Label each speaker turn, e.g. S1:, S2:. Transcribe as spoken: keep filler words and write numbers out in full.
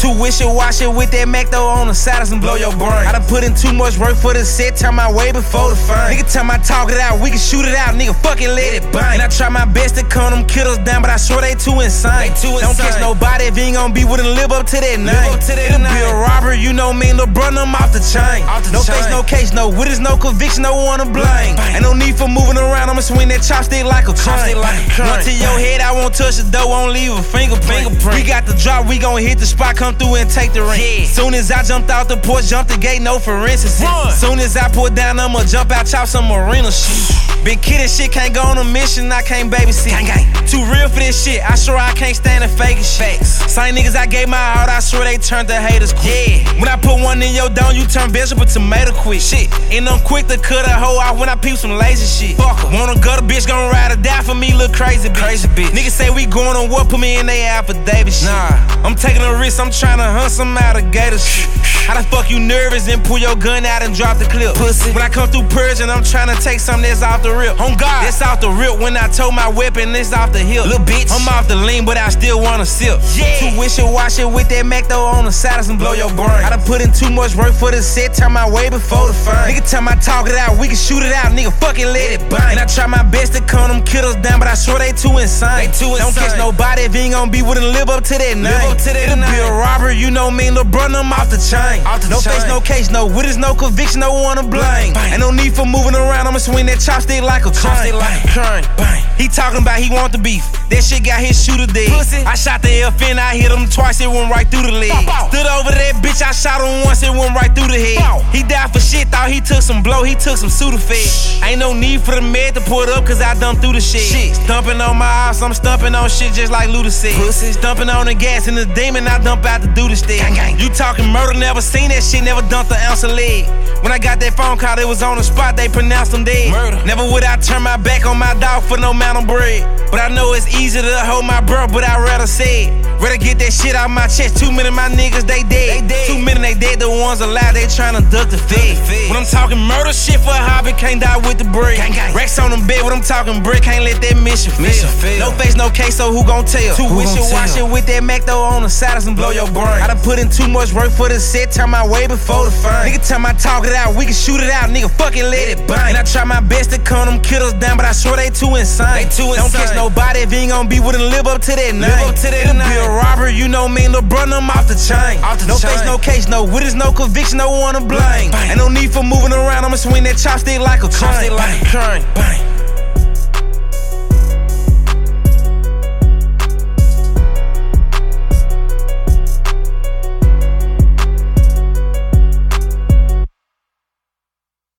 S1: Too wishy-washy with that Mac though on the side and blow your brain. I done put in too much work for the set, turn my way before the fun. Nigga tell my talk it out, we can shoot it out, nigga fucking let it bang. And I try my best to calm them killers down, but I swear they too insane. They too insane. Don't catch nobody if you ain't gon' be with and live up to that name. Live up to that It'll name. Be a robber, you know me, no brother, I'm off the chain. Off the no chain. Face, no case, no witness, no conviction, no one to blame. Bang. Ain't no need for moving around, I'ma swing that chopstick like a crane. Like One to your head, I won't touch the dough, won't leave a fingerprint. fingerprint. We got the drop, we gon' hit the spot, come through and take the ring. Yeah. Soon as I jumped out the porch, jumped the gate, no forensics. Soon as I put down, I'ma jump out, chop some arena shit. Big kid and shit, can't go on a mission, I can't babysit. Gang, gang. Too real for this shit, I swear I can't stand the faking shit. Same niggas I gave my heart, I swear they turned to haters quick. Yeah. When I put one in your dome, you turn vegetable tomato quick. Shit. And I'm quick to cut a hoe off when I peep some lazy shit. Fuck her. Want a gutter bitch, gon' ride or die for me, look crazy bitch. Crazy bitch. Niggas say we going on what, put me in they affidavit shit. Nah, I'm taking a risk, I'm tryna hunt some alligator shit. How the fuck you nervous and pull your gun out and drop the clip? Pussy. When I come through purge and I'm tryna take something that's off the rip. On God, that's off the rip. When I told my weapon, it's off the hip. Little bitch, I'm off the lean, but I still wanna sip. Yeah. Too wishy-washy with that Mac though on the side and blow your brain. I done put in too much work for the set, turn my way before the fun. Nigga tell my talk it out, we can shoot it out, nigga fucking let it bang. And I try my best to calm them killers down, but I swear they too insane. They too insane. Don't catch nobody if you ain't gon' be with and live up to that name. Live up to that It'll name. Be a robber, you know me, little brother, I'm off the chain. Off the no chain. Face, no case, no witness, no conviction, no one to blame. Bang, bang. Ain't no need for moving around, I'ma swing that chopstick like a crane. Like bang, bang. He talking about he want the beef, that shit got his shooter dead. Pussy. I shot the F N, I hit him twice, it went right through the leg. Bow, bow. Stood over that bitch, I shot him once, it went right through the head. Bow. He died for shit, thought he took some blow, he took some Sudafed. Ain't no need for the med to pull it up, cause I done through the shit. shit. Stumping on my ass, I'm stumping on shit just like Luda said. Pussy. Stumping on the gas and the demon, I dump out to do the stick. Gang, gang. You talking murder, never seen that shit, never dumped an ounce of leg. When I got that phone call, it was on the spot, they pronounced him dead. Murder. Never would I turn my back on my dog for no mountain bread. But I know it's easy to hold my bro, but I'd rather say it. Rather get that shit out my chest. Too many of my niggas, they dead. They dead. Too many, they dead. The ones alive, they tryna duck the fed. When I'm talking murder shit for a hobby, can't die with the bread. Gang, gang. Racks on them bed, when I'm talking brick, can't let that mission fail. No face, no case, so who gon' tell? Too wishy-washy with that Mac though on the side and blow your brain. I done put in too much work for the set, turn my way before the fun. Nigga tell my talk it out, we can shoot it out, nigga fucking let it bang. And I try my best to calm them killers down, but I swear they too insane. They too insane. Don't catch nobody if you ain't gon' be with and live up to that name. Live up to that It'll name. Be a robber, you know me, little brother, I'm off the chain. Off the no chain. Face, no case, no witness, no conviction, no one to blame. Bang, bang. Ain't no need for moving around, I'ma swing that chopstick like a crane. Like bang, bang.